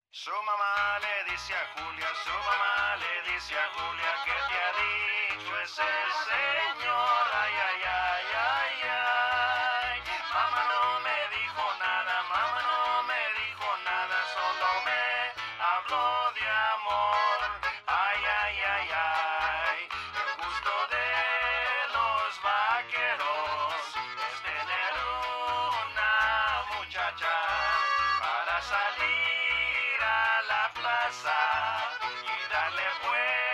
Su mamá le dice a Julia, su mamá le dice a Julia, ¿qué te ha dicho ese señor? Ay, ay, ay, ay, ay. Mamá no me dijo nada, mamá no me dijo nada, solo me habló de amor. Ay, ay, ay, ay. El gusto de los vaqueros es tener una muchacha para salir a la plaza y darle vueltas